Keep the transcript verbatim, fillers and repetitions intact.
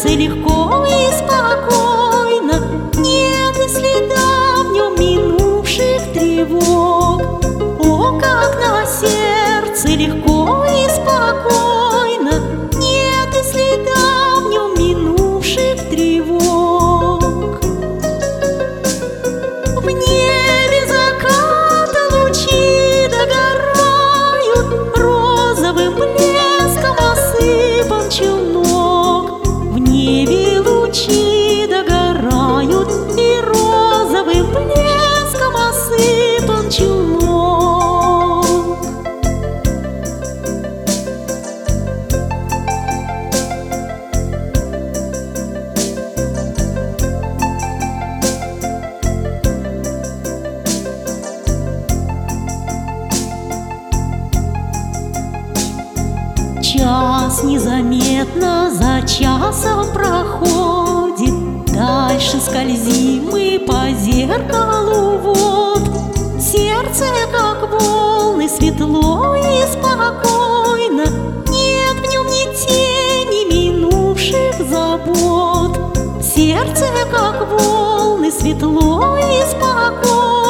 сердце легко и спокойно, нет и следа в нем минувших тревог. О, как на сердце легко и спокойно, нет и следа в нем минувших тревог. В небе заката лучи догорают, розовым блеском осыпан челнок. В небе лучи догорают, и розовым блеском осыпан челнок. Час незаметно за часом проходит, дальше скользим мы по зеркалу вод. Сердце, как волны, светло и спокойно, нет в нем ни тени минувших забот. Сердце, как волны, светло и спокойно,